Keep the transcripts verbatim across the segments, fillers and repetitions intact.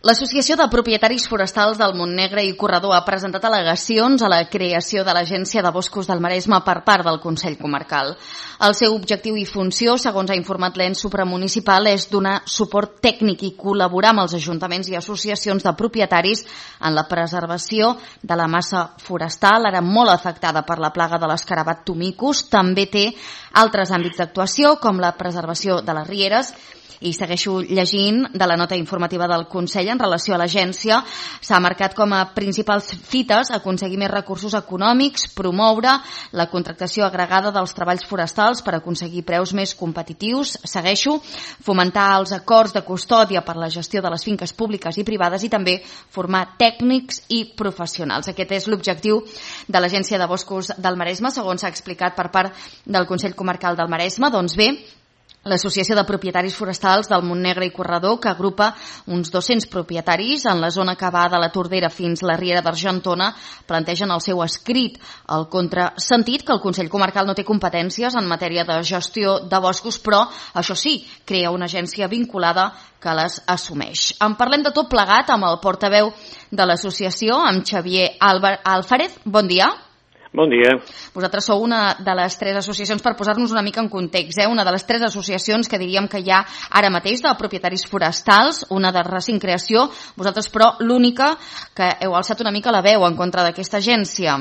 L'Associació de Propietaris Forestals del Montnegre i Corredor ha presentat al·legacions a la creació de l'Agència de Boscos del Maresme per part del Consell Comarcal. El seu objectiu i funció, segons ha informat l'ens supramunicipal, és donar suport tècnic i col·laborar amb els ajuntaments i associacions de propietaris en la preservació de la massa forestal, ara molt afectada per la plaga de l'escarabat Tomicus. També té altres àmbits d'actuació, com la preservació de les rieres. I segueixo llegint de la nota informativa del Consell en relació a l'agència. S'ha marcat com a principals fites aconseguir més recursos econòmics, promoure la contractació agregada dels treballs forestals per aconseguir preus més competitius. Segueixo, fomentar els acords de custòdia per la gestió de les finques públiques i privades i també formar tècnics i professionals. Aquest és l'objectiu de l'Agència de Boscos del Maresme, segons s'ha explicat per part del Consell Comarcal del Maresme. Doncs bé, l'Associació de Propietaris Forestals del Montnegre i Corredor, que agrupa uns dos-cents propietaris en la zona que va de la Tordera fins la Riera d'Argentona, plantegen el seu escrit al contrasentit que el Consell Comarcal no té competències en matèria de gestió de boscos, però, això sí, crea una agència vinculada que les assumeix. En parlem de tot plegat amb el portaveu de l'associació, amb Xavier Álvarez. Bon dia. Bon dia. Vosaltres sou una de les tres associacions, per posar-nos una mica en context, eh? una de les tres associacions que diríem que hi ha ara mateix de propietaris forestals, una de recent creació, vosaltres però l'única que heu alçat una mica la veu en contra d'aquesta agència.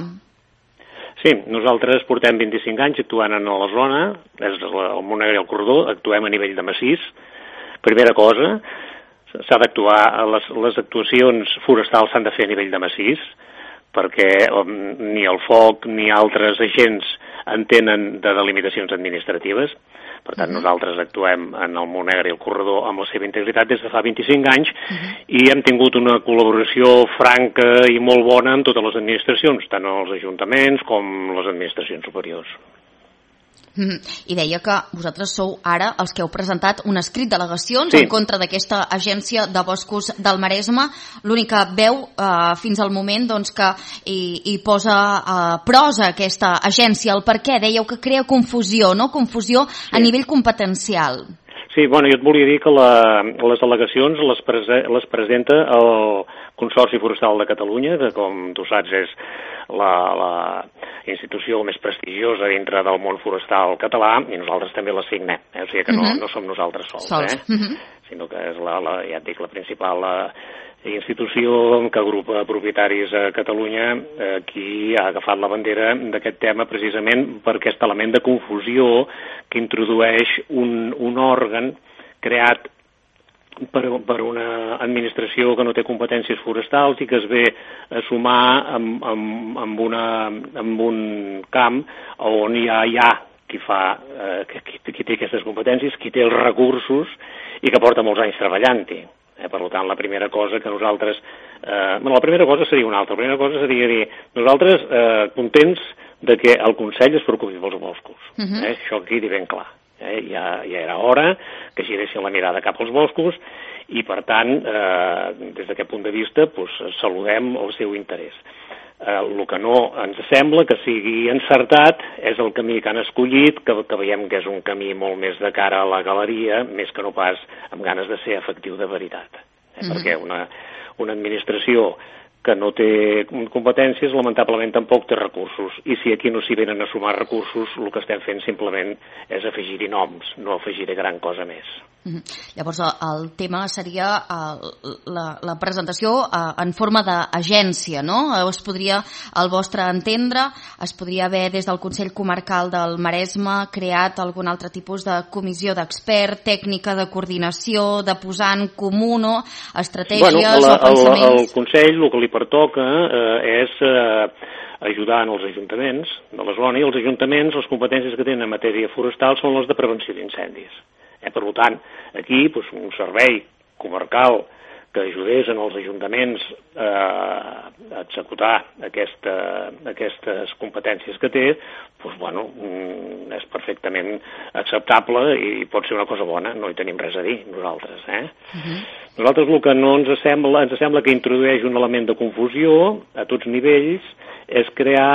Sí, nosaltres portem vint-i-cinc anys actuant en la zona, és el Montnegre i el Corredor, actuem a nivell de massís. Primera cosa, s'ha d'actuar, les, les actuacions forestals s'han de fer a nivell de massís, perquè ni el foc ni altres agents entenen de delimitacions administratives. Per tant, uh-huh. nosaltres actuem en el Montnegre i el Corredor amb la seva integritat des de fa vint-i-cinc anys uh-huh. i hem tingut una col·laboració franca i molt bona amb totes les administracions, tant els ajuntaments com les administracions superiors. Mm-hmm. I deia que vosaltres sou ara els que heu presentat un escrit d'al·legacions sí. en contra d'aquesta agència de boscos del Maresme. L'única veu eh, fins al moment doncs, que hi, hi posa eh, pros a aquesta agència. El per què? Dèieu que crea confusió, no? Confusió sí. a nivell competencial. Sí, bueno, jo et volia dir que la, les al·legacions les, prese, les presenta el Consorci Forestal de Catalunya, que com tu saps és la, la institució més prestigiosa dintre del món forestal català, i nosaltres també la signem, eh? O sigui que no, uh-huh. no som nosaltres sols, sols. Eh? Uh-huh. sinó que és la, la, ja et dic, la principal la, institució que agrupa propietaris a Catalunya, eh, qui ha agafat la bandera d'aquest tema precisament per aquest element de confusió que introdueix un, un òrgan creat per, per una administració que no té competències forestals i que es ve a sumar amb, amb, amb, una, amb un camp on ja hi ha qui, fa, eh, qui, qui té aquestes competències, qui té els recursos i que porta molts anys treballant-hi. Eh, per tant, la primera cosa que nosaltres... Eh, bueno, la primera cosa seria una altra. La primera cosa seria dir, nosaltres eh, contents de que el Consell es preocupi pels boscos. Uh-huh. eh, això quedi ben clar. Eh, ja, ja era hora que giressin la mirada cap als boscos i, per tant, eh, des d'aquest punt de vista, pues, saludem el seu interès. Eh, el que no ens sembla que sigui encertat és el camí que han escollit, que, que veiem que és un camí molt més de cara a la galeria, més que no pas amb ganes de ser efectiu de veritat. Eh? Mm-hmm. Perquè una, una administració que no té competències, lamentablement tampoc té recursos. I si aquí no s'hi venen a sumar recursos, el que estem fent simplement és afegir-hi noms, no afegir-hi gran cosa més. Mm-hmm. Llavors, el tema seria uh, la, la presentació uh, en forma d'agència, no? Es podria, al vostre entendre, es podria haver des del Consell Comarcal del Maresme creat algun altre tipus de comissió d'expert, tècnica de coordinació, de posar en comú, no? Estratègies bueno, la, o pensaments... El, el Consell, el que li pertoca eh, és eh, ajudar en els ajuntaments de la zona, i els ajuntaments, les competències que tenen en matèria forestal són les de prevenció d'incendis. Eh, per tant, aquí pues, un servei comarcal que ajudés en els ajuntaments eh, a executar aquesta, aquestes competències que té, pues, bueno, és perfectament acceptable i pot ser una cosa bona, no hi tenim res a dir nosaltres. Eh? Uh-huh. Nosaltres el que no ens sembla, ens sembla que introdueix un element de confusió a tots nivells és crear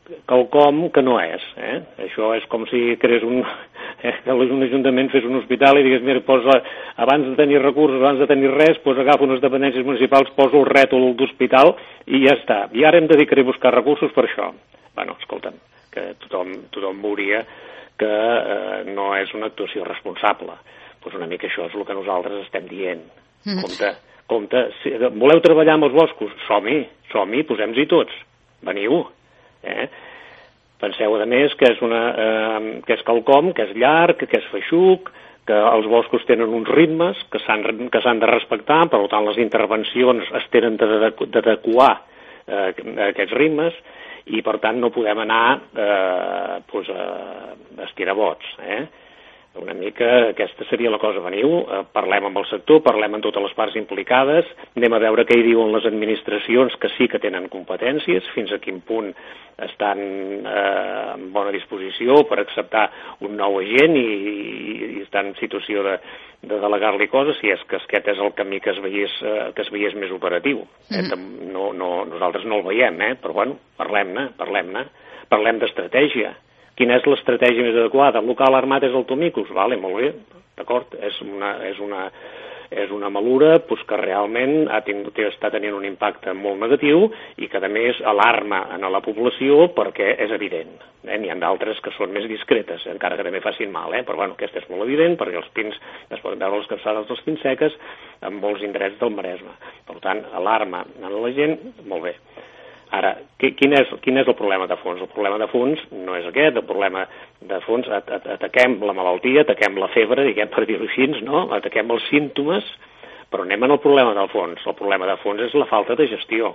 quelcom que no és. Eh? Això és com si creés un, eh, que un ajuntament fes un hospital i digués, mira, posa, abans de tenir recursos, abans de tenir res, doncs agafa unes dependències municipals, posa el rètol d'hospital i ja està. I ara hem de dedicar a buscar recursos per això. Bueno, escolta'm, que tothom, tothom veuria que eh, no és una actuació responsable. Doncs una mica això és el que nosaltres estem dient. Mm. Compte, compte, si voleu treballar amb els boscos? Som-hi, som-hi, posem-hi tots. Veniu. Eh? Penseu, a més, que és, una, eh, que és quelcom, que és llarg, que és feixuc, que els boscos tenen uns ritmes que s'han que s'han de respectar, per tant les intervencions es tenen d'adequar eh, a aquests ritmes i, per tant, no podem anar eh, pues, a estirabots. Eh? Una mica aquesta seria la cosa. Veniu, eh, parlem amb el sector, parlem amb totes les parts implicades, anem a veure què hi diuen les administracions que sí que tenen competències, fins a quin punt estan eh, en bona disposició per acceptar un nou agent i, i, i estan en situació de, de delegar-li coses, si és que aquest és el camí que es veiés, eh, que es veiés més operatiu. Eh? Mm. No, no, nosaltres no el veiem, eh? però bueno, parlem-ne, parlem-ne, parlem d'estratègia. Quina és l'estratègia més adequada? El local armat és el Tomicus? Vale, molt bé, d'acord. És una, és una, és una malura pues, que realment ha tingut, està tenint un impacte molt negatiu i que, a més, alarma en la població perquè és evident. Eh? N'hi ha d'altres que són més discretes, encara que també facin mal, eh? però bueno, aquesta és molt evident perquè els pins, es poden veure les capçades dels pins seques en molts indrets del Maresme. Per tant, alarma en la gent, molt bé. Ara, quin és, quin és el problema de fons? El problema de fons no és aquest, el problema de fons, at, at, ataquem la malaltia, ataquem la febre, diguem per dir-ho així, no? Ataquem els símptomes, però anem en el problema del fons. El problema de fons és la falta de gestió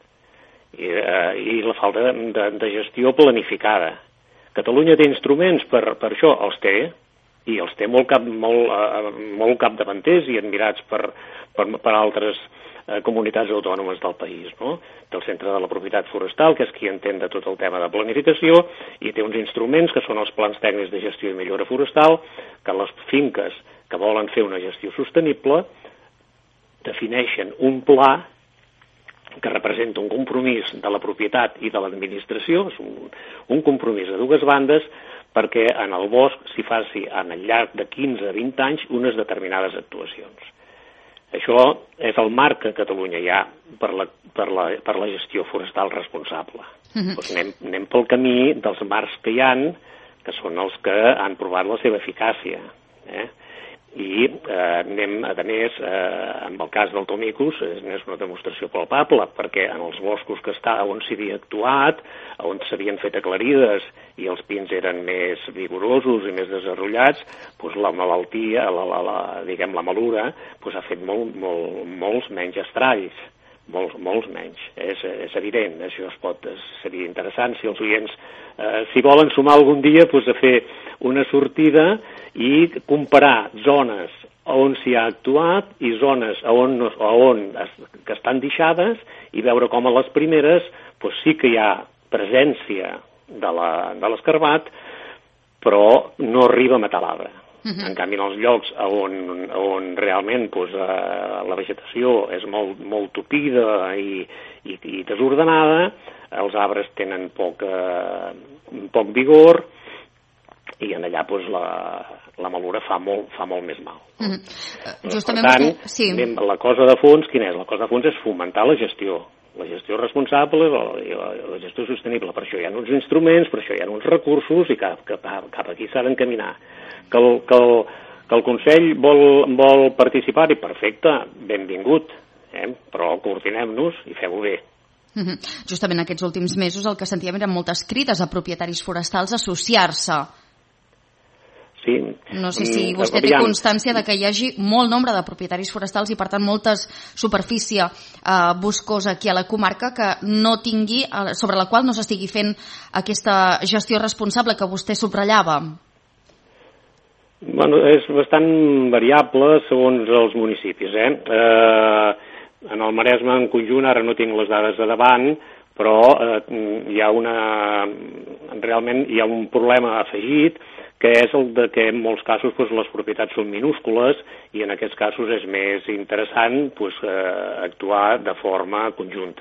i, eh, i la falta de, de, de gestió planificada. Catalunya té instruments per, per això, els té, i els té molt, cap, molt, eh, molt capdavanters i admirats per, per, per altres comunitats autònomes del país, no? Té el Centre de la Propietat Forestal, que és qui entén de tot el tema de planificació, i té uns instruments que són els plans tècnics de gestió i millora forestal, que les finques que volen fer una gestió sostenible defineixen un pla que representa un compromís de la propietat i de l'administració, és un, un compromís a dues bandes, perquè en el bosc s'hi faci en el llarg de quinze a vint anys unes determinades actuacions. Això és el marc que a Catalunya hi ha per la, per la, per la gestió forestal responsable. Uh-huh. Doncs anem, anem pel camí dels marcs que hi ha, que són els que han provat la seva eficàcia. Eh? I eh, anem, a més, eh, en el cas del Tomicus, és una demostració palpable, perquè en els boscos que està on s'havia actuat, on s'havien fet aclarides i els pins eren més vigorosos i més desenvolupats, doncs la malaltia, la, la, la, diguem, la malura, doncs ha fet molt, molt, molts menys estralls. Molts, molts menys. És, és evident, això es pot, seria interessant si els oients, eh, si volen sumar algun dia, doncs a fer una sortida i comparar zones on s'hi ha actuat i zones on, no, on es, que estan deixades i veure com a les primeres doncs sí que hi ha presència de l'escarbat, però no arriba a matar l'arbre. Uh-huh. En canvi, en els llocs on, on realment pues, eh, la vegetació és molt, molt tupida i, i, i desordenada, els arbres tenen poc, eh, poc vigor i en allà pues, la, la malura fa molt, fa molt més mal. Uh-huh. Uh, Justament per tant, vostè... sí. La cosa de fons, quina és? La cosa de fons és fomentar la gestió. La gestió responsable i la, la gestió sostenible. Per això hi ha uns instruments, per això hi ha uns recursos i cap, cap, cap aquí s'ha d'encaminar. Que el, que, el, que el Consell vol, vol participar-hi, perfecte, benvingut, eh? Però coordinem-nos i fem-ho bé. Mm-hmm. Justament aquests últims mesos el que sentíem eren moltes crides a propietaris forestals a associar-se. Sí. No sé si vostè té constància de que hi hagi molt nombre de propietaris forestals i, per tant, molta superfície eh, boscosa aquí a la comarca que no tingui, eh, sobre la qual no s'estigui fent aquesta gestió responsable que vostè subratllava. Bueno, és bastant variable segons els municipis. Eh? Eh, en el Maresme en conjunt, ara no tinc les dades de davant, però eh, hi ha una... realment hi ha un problema afegit, que és el de que en molts casos doncs, les propietats són minúscules i en aquests casos és més interessant doncs, eh, actuar de forma conjunta.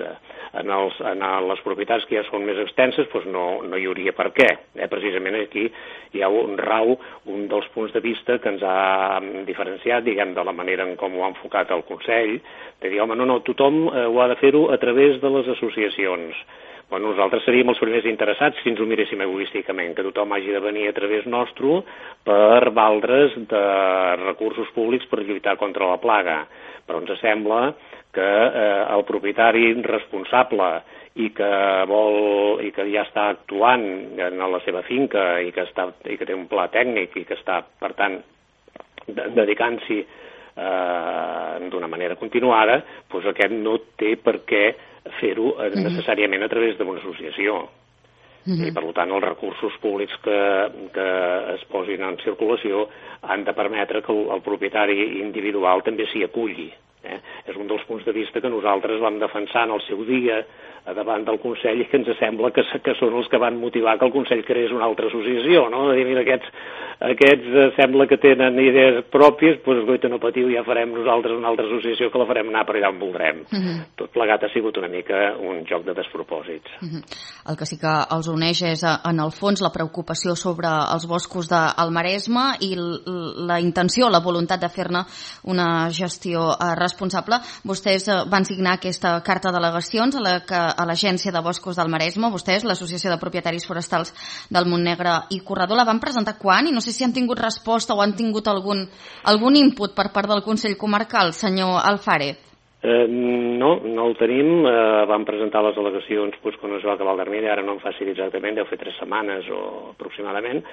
en, els, en les propietats que ja són més extenses doncs no, no hi hauria per què. Eh? Precisament aquí hi ha un rau, un dels punts de vista que ens ha diferenciat, diguem, de la manera en com ho ha enfocat el Consell, de dir, home, no, no, tothom eh, ho ha de fer-ho a través de les associacions. Bueno, nosaltres seríem els primers interessats si ens ho miréssim egoísticament, que tothom hagi de venir a través nostre per valdre's de recursos públics per lluitar contra la plaga. Però ens sembla que eh, el propietari responsable i que vol i que ja està actuant en la seva finca i que, està, i que té un pla tècnic i que està, per tant, de, dedicant-s'hi eh, d'una manera continuada, doncs aquest no té per què fer-ho necessàriament a través d'una associació. Uh-huh. I, per tant, els recursos públics que, que es posin en circulació han de permetre que el, el propietari individual també s'hi aculli. Eh? És un dels punts de vista que nosaltres vam defensar en el seu dia davant del Consell i que ens sembla que, que són els que van motivar que el Consell creés una altra associació, no? De dir, mira, aquests, aquests eh, sembla que tenen idees pròpies, doncs, goita, no patiu, ja farem nosaltres una altra associació que la farem anar per allà on voldrem. Uh -huh. Tot plegat ha sigut una mica un joc de despropòsits. Uh -huh. El que sí que els uneix és, en el fons, la preocupació sobre els boscos del Maresme i la intenció, la voluntat de fer-ne una gestió eh, responsable. Vostès eh, van signar aquesta carta d'al·legacions a la que a l'Agència de Boscos del Maresme, vostès, l'Associació de Propietaris Forestals del Montnegre i Corredor, la van presentar quan? I no sé si han tingut resposta o han tingut algun, algun input per part del Consell Comarcal, senyor Alfárez. Eh, no, no el tenim. Eh, vam presentar les al·legacions doncs, quan es va acabar el termini, ara no em faci exactament, deu fer tres setmanes o aproximadament,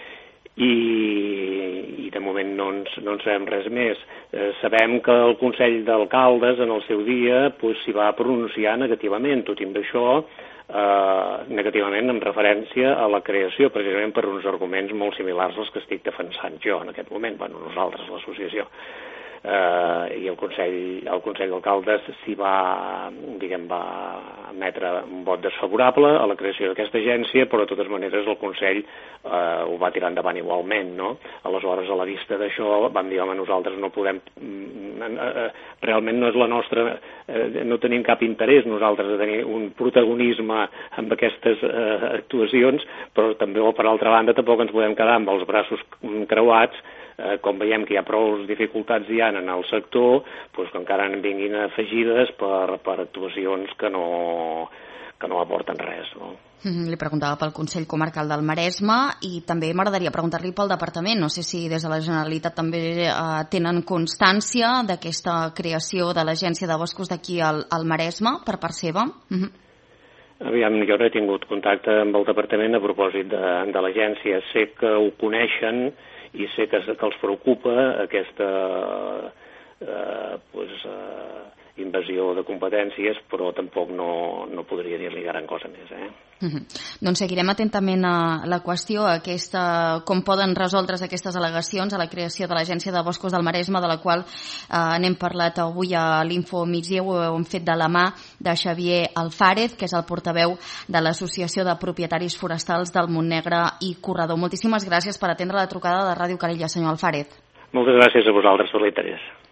i, i de moment no ens, no en sabem res més. Eh, sabem que el Consell d'Alcaldes en el seu dia pues, s'hi va pronunciar negativament, tot i amb això eh, negativament en referència a la creació, precisament per uns arguments molt similars als que estic defensant jo en aquest moment, bueno, nosaltres, l'associació. Uh, i el Consell, el Consell d'Alcaldes s'hi va, diguem, va emetre un vot desfavorable a la creació d'aquesta agència, però de totes maneres el Consell uh, ho va tirar endavant igualment, no? Aleshores, a la vista d'això, vam dir, home, nosaltres no podem, uh, uh, realment no és la nostra, uh, no tenim cap interès nosaltres de tenir un protagonisme amb aquestes uh, actuacions, però també, o per altra banda, tampoc ens podem quedar amb els braços creuats. Eh, com veiem que hi ha prou dificultats hi ha en el sector, doncs que encara en vinguin afegides per, per actuacions que no, que no aporten res, no? Mm-hmm. Li preguntava pel Consell Comarcal del Maresme i també m'agradaria preguntar-li pel Departament. No sé si des de la Generalitat també eh, tenen constància d'aquesta creació de l'Agència de Boscos d'aquí al, al Maresme per part seva. Mm-hmm. Aviam, jo no he tingut contacte amb el Departament a propòsit de, de l'agència. Sé que ho coneixen i sé que, que els preocupa aquesta eh, pues, eh, invasió de competències, però tampoc no, no podria dir-li gran cosa més. Eh? Mm-hmm. Doncs seguirem atentament a la qüestió, a aquesta, com poden resoldre's aquestes al·legacions a la creació de l'Agència de Boscos del Maresme, de la qual eh, n'hem parlat avui a l'Info Migdia, ho hem fet de la mà de Xavier Alfárez, que és el portaveu de l'Associació de Propietaris Forestals del Montnegre i Corredor. Moltíssimes gràcies per atendre la trucada de Ràdio Calella, senyor Alfárez. Moltes gràcies a vosaltres per l'interès.